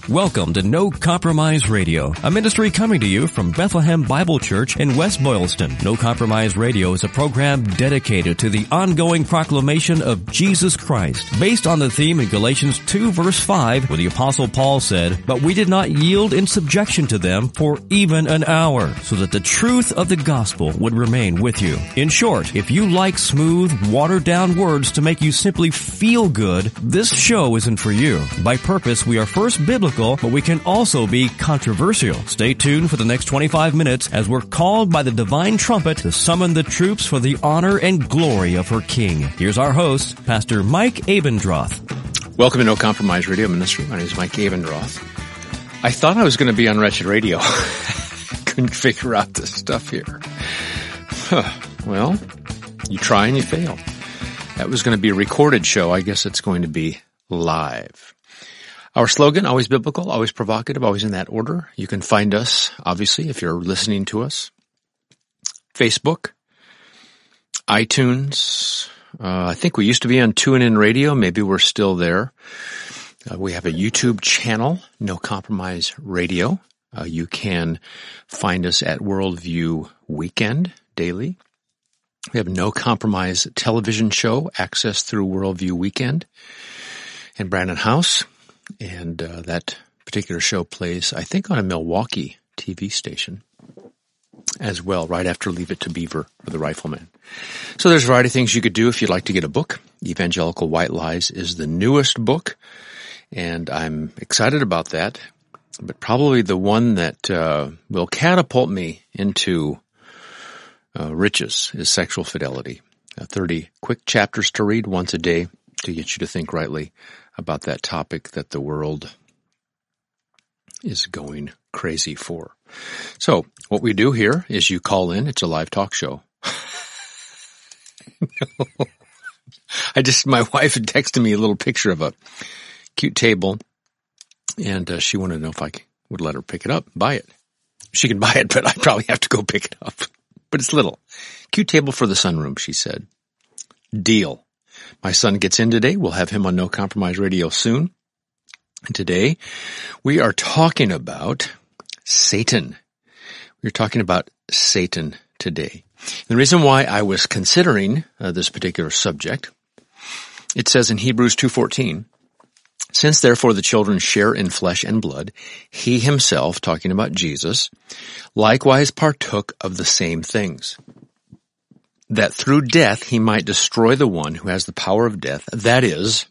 Welcome to No Compromise Radio, a ministry coming to you from Bethlehem Bible Church in West Boylston. No Compromise Radio is a program dedicated to the ongoing proclamation of Jesus Christ, based on the theme in Galatians 2 verse 5, where the Apostle Paul said, "But we did not yield in subjection to them for even an hour, so that the truth of the gospel would remain with you." In short, if you like smooth, watered-down words to make you simply feel good, this show isn't for you. By purpose, we are first biblical, but we can also be controversial. Stay tuned for the next 25 minutes as we're called by the divine trumpet to summon the troops for the honor and glory of her King. Here's our host, Pastor Mike Abendroth. Welcome to No Compromise Radio Ministry. My name is Mike Abendroth. I thought I was going to be on Wretched Radio. Couldn't figure out this stuff here. Well, you try and you fail. That was going to be a recorded show. I guess it's going to be live. Our slogan, always biblical, always provocative, always in that order. You can find us, obviously, if you're listening to us. Facebook, iTunes. I think we used to be on TuneIn Radio. Maybe we're still there. We have a YouTube channel, No Compromise Radio. You can find us at Worldview Weekend daily. We have a No Compromise television show, accessed through Worldview Weekend in Brandon House. And that particular show plays, I think, on a Milwaukee TV station as well, right after Leave It to Beaver for the Rifleman. So there's a variety of things you could do if you'd like to get a book. Evangelical White Lies is the newest book, and I'm excited about that. But probably the one that will catapult me into riches is Sexual Fidelity. 30 quick chapters to read once a day to get you to think rightly about that topic that the world is going crazy for. So what we do here is you call in. It's a live talk show. My wife had texted me a little picture of a cute table, and she wanted to know if I would let her pick it up, buy it. She can buy it, but I probably have to go pick it up. But it's little. Cute table for the sunroom, she said. Deal. My son gets in today. We'll have him on No Compromise Radio soon. And today we are talking about Satan. We're talking about Satan today. And the reason why I was considering this particular subject, it says in Hebrews 2:14, "Since therefore the children share in flesh and blood, he himself," talking about Jesus, "likewise partook of the same things, that through death he might destroy the one who has the power of death, that is,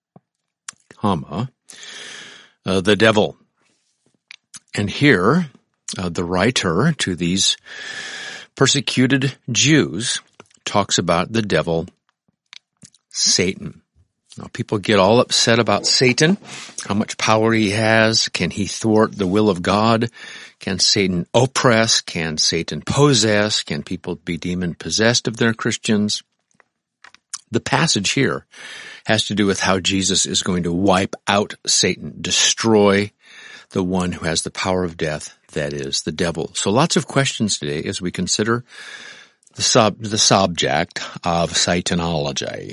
the devil." And here, the writer to these persecuted Jews talks about the devil, Satan. Now, people get all upset about Satan, how much power he has. Can he thwart the will of God? Can Satan oppress? Can Satan possess? Can people be demon-possessed if they're Christians? The passage here has to do with how Jesus is going to wipe out Satan, destroy the one who has the power of death, that is, the devil. So lots of questions today as we consider the subject of Satanology.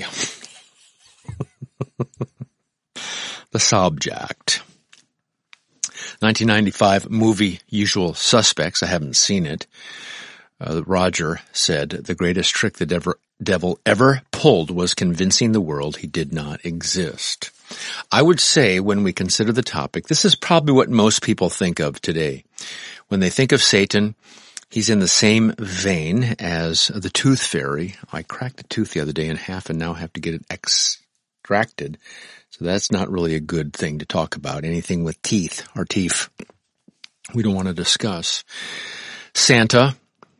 The subject. 1995 movie Usual Suspects. I haven't seen it. Roger said the greatest trick the devil ever pulled was convincing the world he did not exist. I would say when we consider the topic, this is probably what most people think of today. When they think of Satan, he's in the same vein as the tooth fairy. I cracked a tooth the other day in half and now have to get it extracted. So that's not really a good thing to talk about. Anything with teeth or teeth, we don't want to discuss. Santa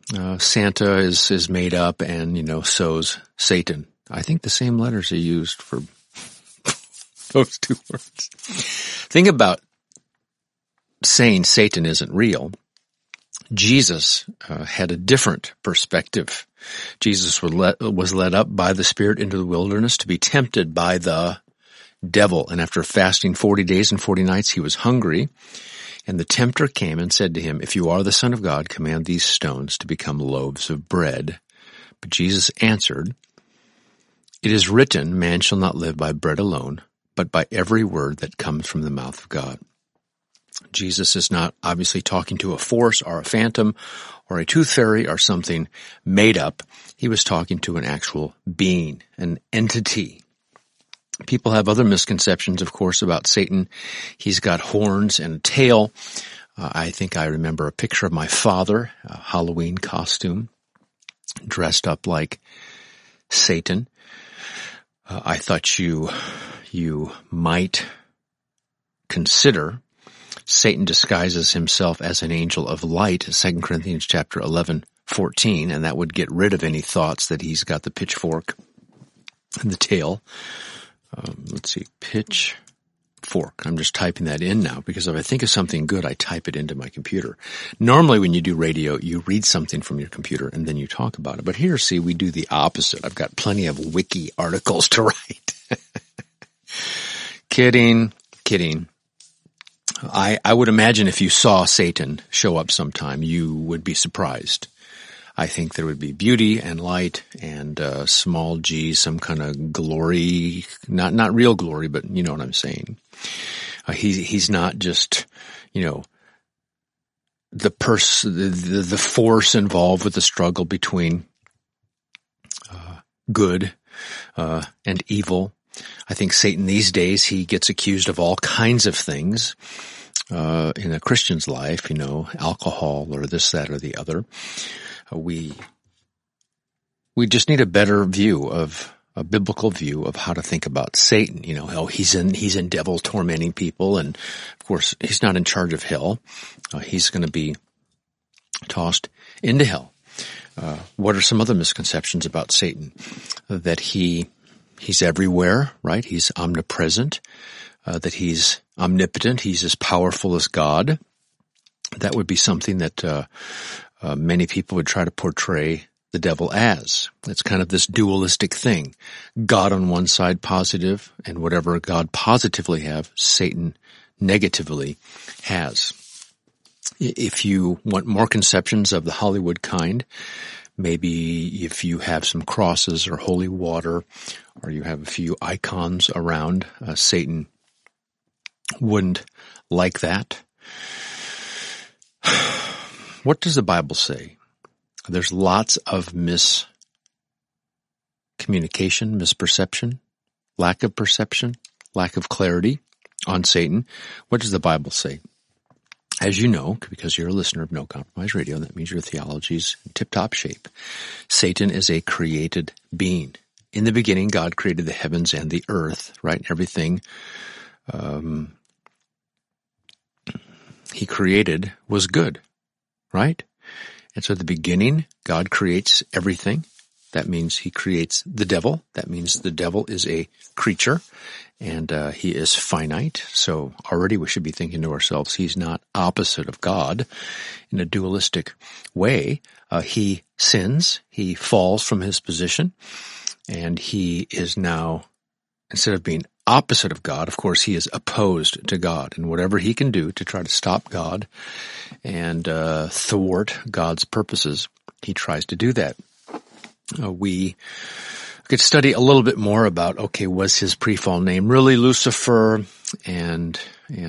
is made up and, so's Satan. I think the same letters are used for those two words. Think about saying Satan isn't real. Jesus had a different perspective. Jesus was led up by the Spirit into the wilderness to be tempted by the devil. And after fasting 40 days and 40 nights, he was hungry. And the tempter came and said to him, "If you are the Son of God, command these stones to become loaves of bread." But Jesus answered, "It is written, man shall not live by bread alone, but by every word that comes from the mouth of God." Jesus is not obviously talking to a force or a phantom or a tooth fairy or something made up. He was talking to an actual being, an entity. People have other misconceptions, of course, about Satan. He's got horns and a tail. I think I remember a picture of my father, a Halloween costume, dressed up like Satan. I thought you might consider Satan disguises himself as an angel of light, 2 Corinthians chapter 11:14, and that would get rid of any thoughts that he's got the pitchfork and the tail. Let's see, pitchfork. I'm just typing that in now because if I think of something good, I type it into my computer. Normally when you do radio, you read something from your computer and then you talk about it. But here, see, we do the opposite. I've got plenty of wiki articles to write. Kidding. I would imagine if you saw Satan show up sometime, you would be surprised. I think there would be beauty and light and small g, some kind of glory, not real glory, but you know what I'm saying. He's not just, the force involved with the struggle between good and evil. I think Satan these days, he gets accused of all kinds of things in a Christian's life, alcohol or this, that, or the other. We just need a better view a biblical view of how to think about Satan. He's in devil tormenting people, and of course he's not in charge of hell. He's going to be tossed into hell. What are some other misconceptions about Satan? That he's everywhere, right? He's omnipresent. That he's omnipotent. He's as powerful as God. That would be something that many people would try to portray the devil as. It's kind of this dualistic thing. God on one side positive, and whatever God positively have, Satan negatively has. If you want more conceptions of the Hollywood kind, maybe if you have some crosses or holy water, or you have a few icons around, Satan wouldn't like that. What does the Bible say? There's lots of miscommunication, misperception, lack of perception, lack of clarity on Satan. What does the Bible say? As you know, because you're a listener of No Compromise Radio, that means your theology's in tip-top shape. Satan is a created being. In the beginning, God created the heavens and the earth, right? Everything he created was good, right? And so at the beginning, God creates everything. That means he creates the devil. That means the devil is a creature, and he is finite. So already we should be thinking to ourselves, he's not opposite of God in a dualistic way. He sins. He falls from his position, and he is now, instead of being opposite of God, of course, he is opposed to God. And whatever he can do to try to stop God and thwart God's purposes, he tries to do that. We could study a little bit more about, was his pre-fall name really Lucifer? And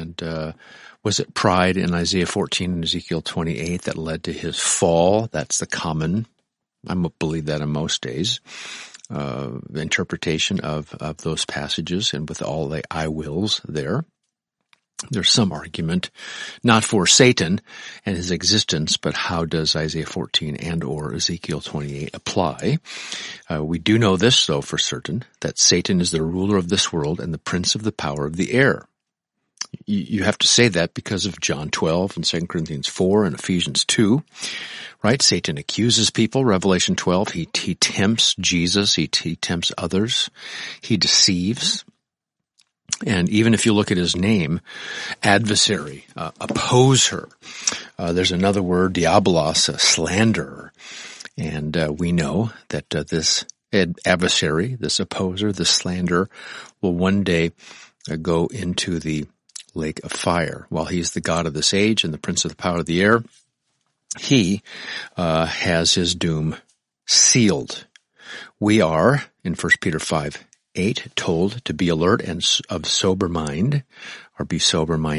was it pride in Isaiah 14 and Ezekiel 28 that led to his fall? That's the common, I believe that in most days, interpretation of those passages, and with all the I wills there. There's some argument, not for Satan and his existence, but how does Isaiah 14 and or Ezekiel 28 apply? We do know this, though, for certain, that Satan is the ruler of this world and the prince of the power of the air. You have to say that because of John 12 and 2 Corinthians 4 and Ephesians 2, right? Satan accuses people, Revelation 12. He tempts Jesus. He tempts others. He deceives. And even if you look at his name, adversary, opposer, there's another word, diabolos, slanderer. And we know that this adversary, this opposer, this slanderer, will one day go into the lake of fire. While he's the God of this age and the prince of the power of the air, he has his doom sealed. We are, in 1 Peter 5:8, told to be alert and of sober mind, or be sober-minded.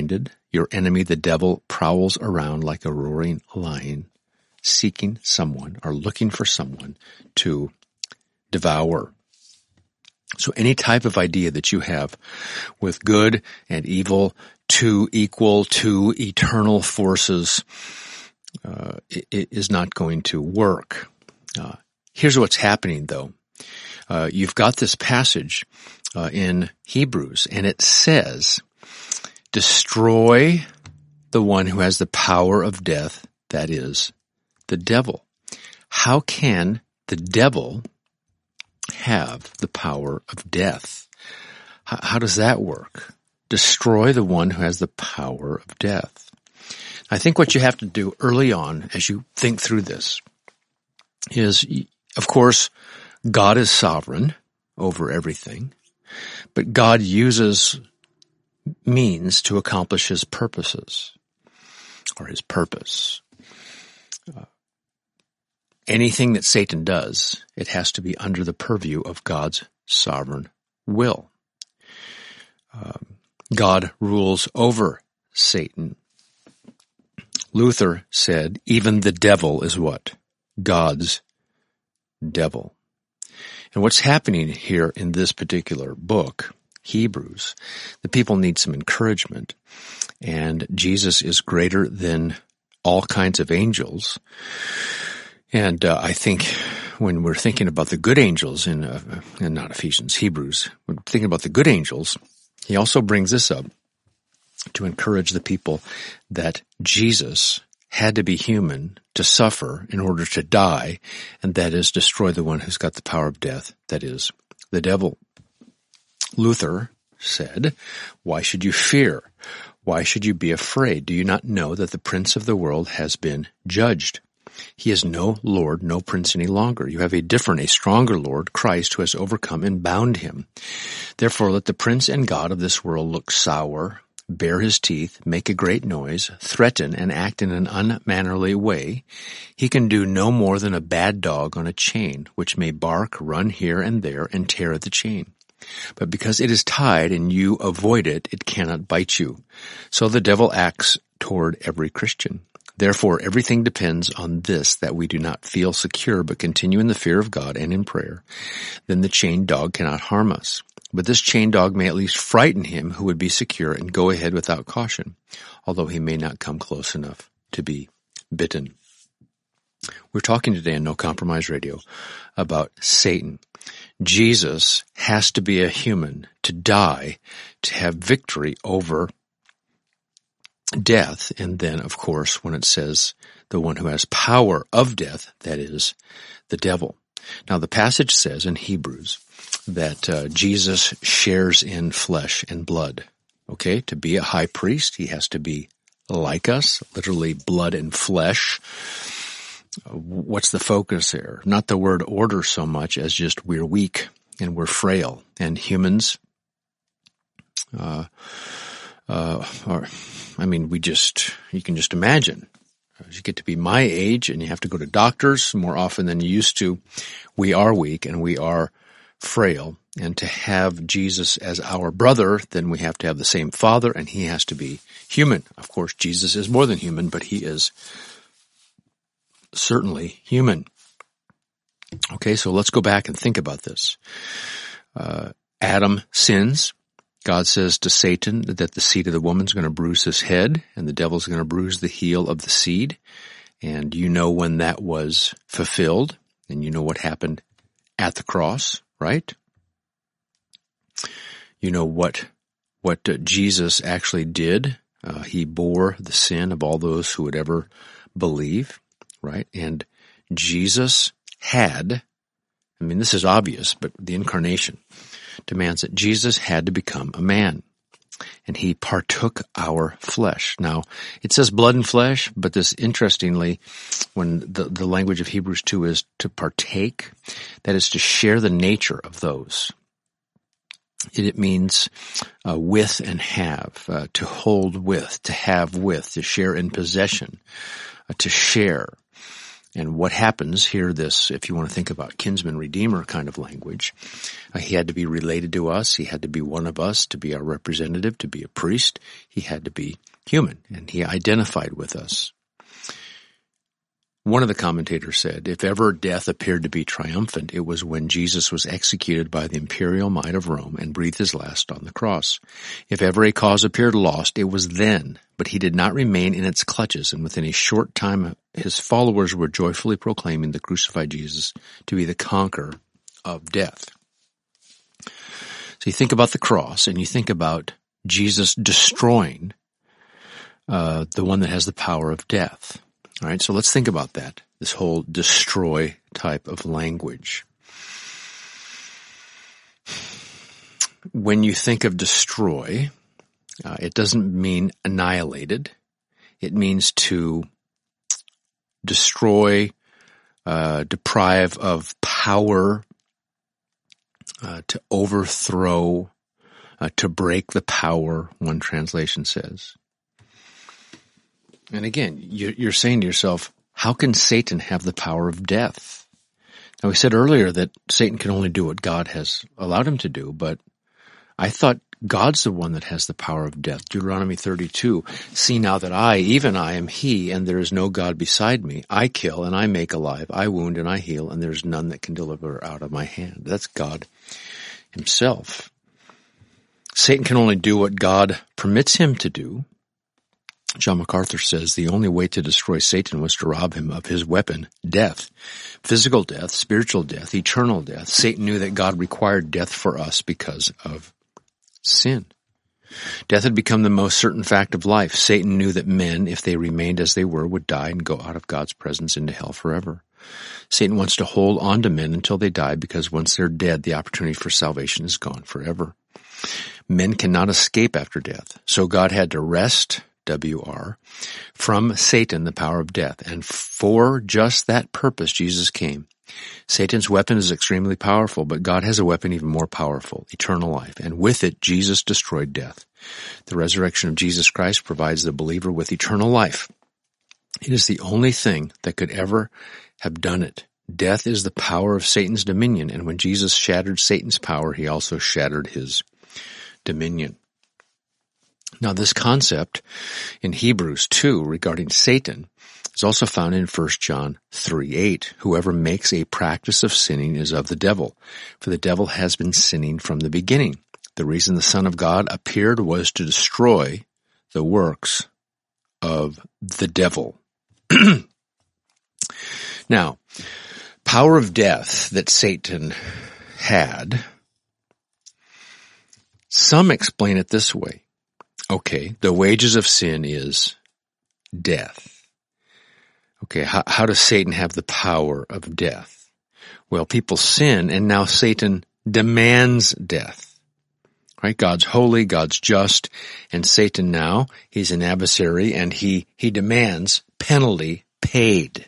Your enemy, the devil, prowls around like a roaring lion, seeking someone or looking for someone to devour. So any type of idea that you have with good and evil, two equal, two eternal forces, it is not going to work. Here's what's happening, though. You've got this passage in Hebrews, and it says, destroy the one who has the power of death, that is, the devil. How can the devil have the power of death? How does that work? Destroy the one who has the power of death. I think what you have to do early on as you think through this is, of course, God is sovereign over everything, but God uses means to accomplish his purposes or his purpose. Anything that Satan does, it has to be under the purview of God's sovereign will. God rules over Satan. Luther said, even the devil is what? God's devil. And what's happening here in this particular book, Hebrews, the people need some encouragement. And Jesus is greater than all kinds of angels. And I think when we're thinking about the good angels in not Ephesians, Hebrews, when we're thinking about the good angels, he also brings this up to encourage the people that Jesus had to be human to suffer in order to die, and that is destroy the one who's got the power of death, that is, the devil. Luther said, why should you fear? Why should you be afraid? Do you not know that the prince of the world has been judged? He is no Lord, no prince any longer. You have a stronger Lord, Christ, who has overcome and bound him. Therefore, let the prince and God of this world look sour, bare his teeth, make a great noise, threaten, and act in an unmannerly way. He can do no more than a bad dog on a chain, which may bark, run here and there, and tear at the chain. But because it is tied and you avoid it, it cannot bite you. So the devil acts toward every Christian. Therefore, everything depends on this, that we do not feel secure but continue in the fear of God and in prayer. Then the chained dog cannot harm us. But this chained dog may at least frighten him who would be secure and go ahead without caution, although he may not come close enough to be bitten. We're talking today on No Compromise Radio about Satan. Jesus has to be a human to die, to have victory over death. And then, of course, when it says the one who has power of death, that is the devil. Now, the passage says in Hebrews that Jesus shares in flesh and blood. Okay, to be a high priest, he has to be like us, literally blood and flesh. What's the focus there? Not the word order so much as just we're weak and we're frail, and humans you can just imagine. As you get to be my age and you have to go to doctors more often than you used to, we are weak and we are frail. And to have Jesus as our brother, then we have to have the same Father, and he has to be human. Of course, Jesus is more than human, but he is certainly human. Okay, so let's go back and think about this. Adam sins. God says to Satan that the seed of the woman's going to bruise his head, and the devil's going to bruise the heel of the seed. And you know when that was fulfilled, and you know what happened at the cross, right? You know what Jesus actually did. He bore the sin of all those who would ever believe, right? And Jesus had, this is obvious, but the incarnation demands that Jesus had to become a man, and he partook our flesh. Now, it says blood and flesh, but this, interestingly, when the language of Hebrews 2 is to partake, that is to share the nature of those. It means with and have, to hold with, to have with, to share in possession, to share. And what happens here, this, if you want to think about kinsman redeemer kind of language, he had to be related to us. He had to be one of us, to be our representative, to be a priest. He had to be human, and he identified with us. One of the commentators said, if ever death appeared to be triumphant, it was when Jesus was executed by the imperial might of Rome and breathed his last on the cross. If ever a cause appeared lost, it was then, but he did not remain in its clutches, and within a short time his followers were joyfully proclaiming the crucified Jesus to be the conqueror of death. So you think about the cross, and you think about Jesus destroying the one that has the power of death. All right, so let's think about that, this whole destroy type of language. When you think of destroy, it doesn't mean annihilated. It means to destroy, deprive of power, to overthrow, to break the power, one translation says. And again, you're saying to yourself, how can Satan have the power of death? Now, we said earlier that Satan can only do what God has allowed him to do, but I thought God's the one that has the power of death. Deuteronomy 32, see now that I, even I, am he, and there is no God beside me. I kill and I make alive. I wound and I heal, and there's none that can deliver out of my hand. That's God himself. Satan can only do what God permits him to do. John MacArthur says the only way to destroy Satan was to rob him of his weapon, death. Physical death, spiritual death, eternal death. Satan knew that God required death for us because of sin. Death had become the most certain fact of life. Satan knew that men, if they remained as they were, would die and go out of God's presence into hell forever. Satan wants to hold on to men until they die because once they're dead, the opportunity for salvation is gone forever. Men cannot escape after death. So God had to wrest from Satan the power of death. And for just that purpose, Jesus came. Satan's weapon is extremely powerful, but God has a weapon even more powerful, eternal life. And with it, Jesus destroyed death. The resurrection of Jesus Christ provides the believer with eternal life. It is the only thing that could ever have done it. Death is the power of Satan's dominion, and when Jesus shattered Satan's power, he also shattered his dominion. Now, this concept in Hebrews 2 regarding Satan is also found in 1 John 3:8. Whoever makes a practice of sinning is of the devil, for the devil has been sinning from the beginning. The reason the Son of God appeared was to destroy the works of the devil. Now, power of death that Satan had, some explain it this way. Okay, the wages of sin is death. Okay, how does Satan have the power of death? Well, people sin, and now Satan demands death. Right? God's holy, God's just, and Satan now, he's an adversary, and he demands penalty paid.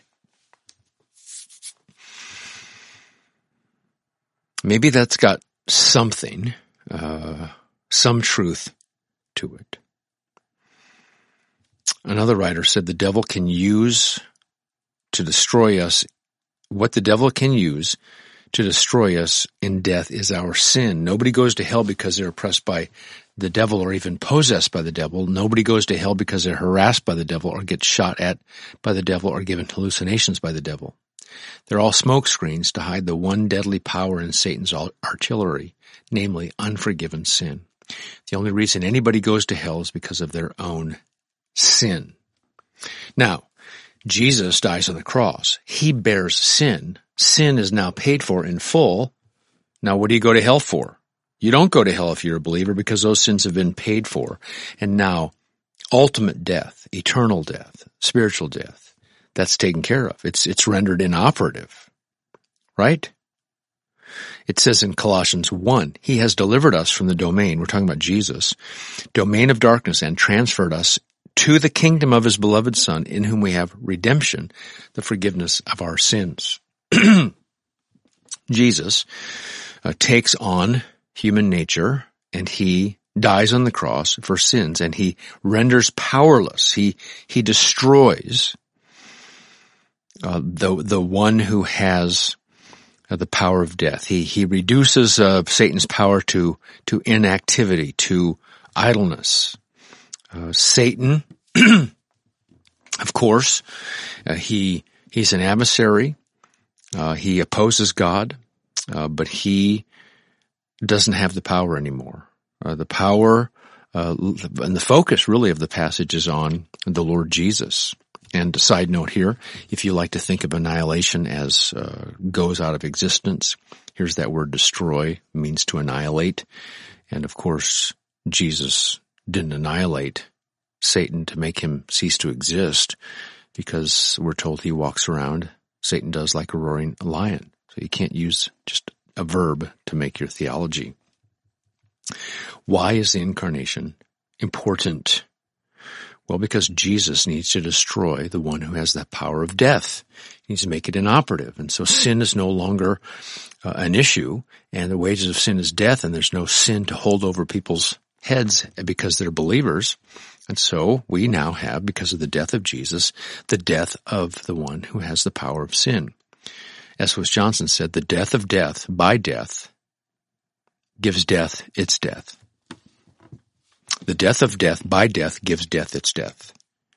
Maybe that's got something, some truth to it. Another writer said the devil can use to destroy us, what the devil can use to destroy us in death is our sin. Nobody goes to hell because they're oppressed by the devil or even possessed by the devil. Nobody goes to hell because they're harassed by the devil or get shot at by the devil or given hallucinations by the devil. They're all smoke screens to hide the one deadly power in Satan's artillery, namely unforgiven sin. The only reason anybody goes to hell is because of their own sin. Now, Jesus dies on the cross. He bears sin. Sin is now paid for in full. Now, what do you go to hell for? You don't go to hell if you're a believer because those sins have been paid for. And now, ultimate death, eternal death, spiritual death, that's taken care of. It's rendered inoperative. Right? It says in Colossians 1, he has delivered us from the domain, we're talking about Jesus, domain of darkness, and transferred us to the kingdom of his beloved Son, in whom we have redemption, the forgiveness of our sins. Jesus takes on human nature, and he dies on the cross for sins, and he renders powerless. He destroys the one who has the power of death. He reduces Satan's power to inactivity, to idleness. Satan Of course, he's an adversary. He opposes God, but he doesn't have the power anymore. The power and the focus really of the passage is on the Lord Jesus. And a side note here, if you like to think of annihilation as goes out of existence, here's that word destroy, means to annihilate. And of course, Jesus didn't annihilate Satan to make him cease to exist, because we're told he walks around, Satan does, like a roaring lion. So you can't use just a verb to make your theology. Why is the incarnation important? Well, because Jesus needs to destroy the one who has that power of death. He needs to make it inoperative. And so sin is no longer an issue, and the wages of sin is death, and there's no sin to hold over people's heads because they're believers. And so we now have, because of the death of Jesus, the death of the one who has the power of sin. S. Lewis Johnson said, the death of death by death gives death its death. The death of death by death gives death its death.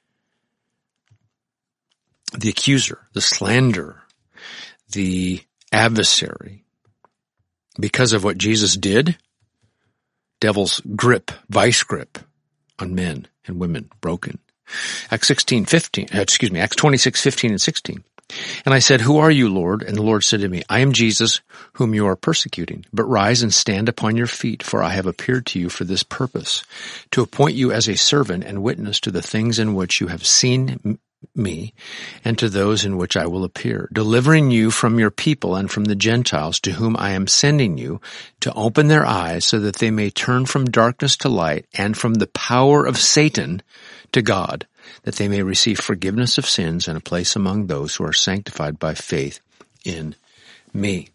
The accuser, the slanderer, the adversary, because of what Jesus did, devil's grip, vice grip on men and women broken. Acts 26:15 and 16. And I said, who are you, Lord? And the Lord said to me, I am Jesus, whom you are persecuting. But rise and stand upon your feet, for I have appeared to you for this purpose, to appoint you as a servant and witness to the things in which you have seen me, and to those in which I will appear, delivering you from your people and from the Gentiles, to whom I am sending you, to open their eyes so that they may turn from darkness to light and from the power of Satan to God, that they may receive forgiveness of sins and a place among those who are sanctified by faith in me.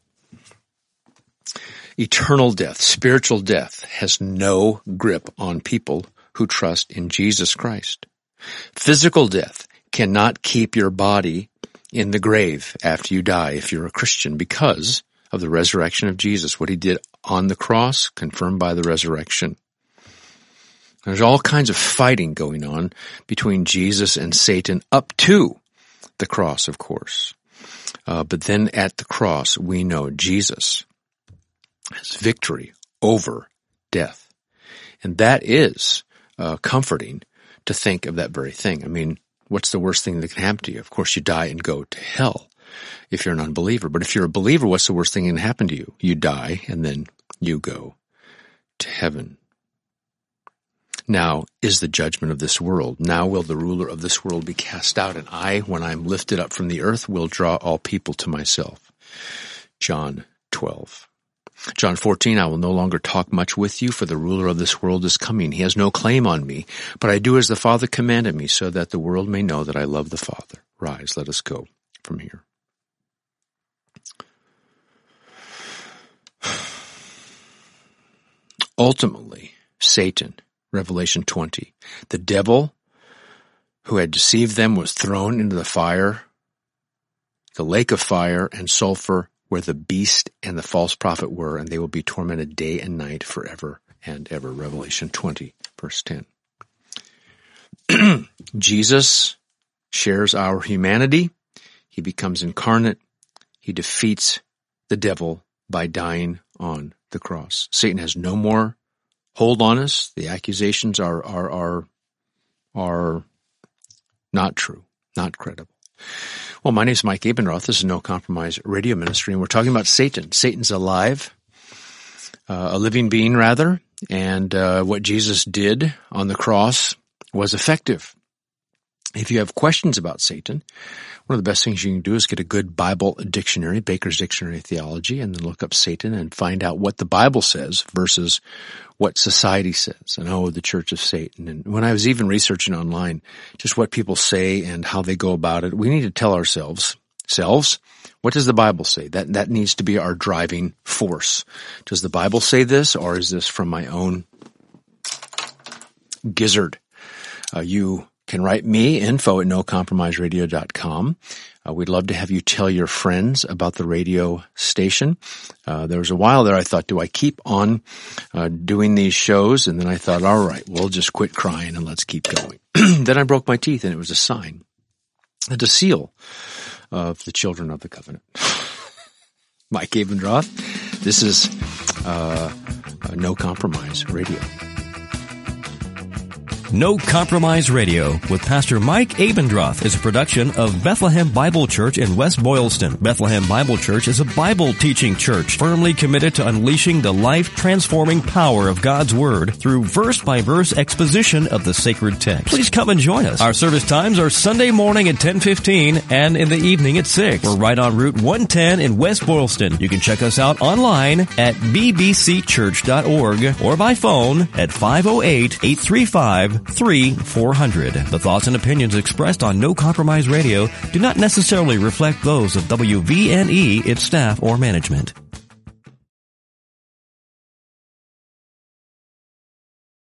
Eternal death, spiritual death, has no grip on people who trust in Jesus Christ. Physical death cannot keep your body in the grave after you die if you're a Christian, because of the resurrection of Jesus, what he did on the cross, confirmed by the resurrection. There's all kinds of fighting going on between Jesus and Satan up to the cross, of course. But then at the cross, we know Jesus has victory over death. And that is comforting to think of that very thing. I mean, what's the worst thing that can happen to you? Of course, you die and go to hell if you're an unbeliever. But if you're a believer, what's the worst thing that can happen to you? You die and then you go to heaven. Now is the judgment of this world. Now will the ruler of this world be cast out, and I, when I am lifted up from the earth, will draw all people to myself. John 12. John 14, I will no longer talk much with you, for the ruler of this world is coming. He has no claim on me, but I do as the Father commanded me, so that the world may know that I love the Father. Rise, let us go from here. Ultimately, Satan, Revelation 20, the devil who had deceived them was thrown into the fire, the lake of fire and sulfur, where the beast and the false prophet were, and they will be tormented day and night forever and ever. Revelation 20, verse 10. Jesus shares our humanity. He becomes incarnate. He defeats the devil by dying on the cross. Satan has no more hold on us. The accusations are not true, not credible. Well, my name is Mike Abendroth. This is No Compromise Radio Ministry, and we're talking about Satan. Satan's alive, a living being rather, and what Jesus did on the cross was effective. If you have questions about Satan, one of the best things you can do is get a good Bible dictionary, Baker's Dictionary of Theology, and then look up Satan and find out what the Bible says versus what society says. And the Church of Satan. And when I was even researching online just what people say and how they go about it, we need to tell ourselves, what does the Bible say? That needs to be our driving force. Does the Bible say this, or is this from my own gizzard? You can write me, info@nocompromiseradio.com. We'd love to have you tell your friends about the radio station. There was a while there I thought, do I keep on doing these shows? And then I thought, all right, we'll just quit crying and let's keep going. Then I broke my teeth, and it was a sign, and a seal of the children of the covenant. Mike Abendroth, this is No Compromise Radio. No Compromise Radio with Pastor Mike Abendroth is a production of Bethlehem Bible Church in West Boylston. Bethlehem Bible Church is a Bible teaching church firmly committed to unleashing the life-transforming power of God's Word through verse-by-verse exposition of the sacred text. Please come and join us. Our service times are Sunday morning at 10:15 and in the evening at 6. We're right on Route 110 in West Boylston. You can check us out online at bbcchurch.org or by phone at 508-835-3400. The thoughts and opinions expressed on No Compromise Radio do not necessarily reflect those of WVNE, its staff, or management.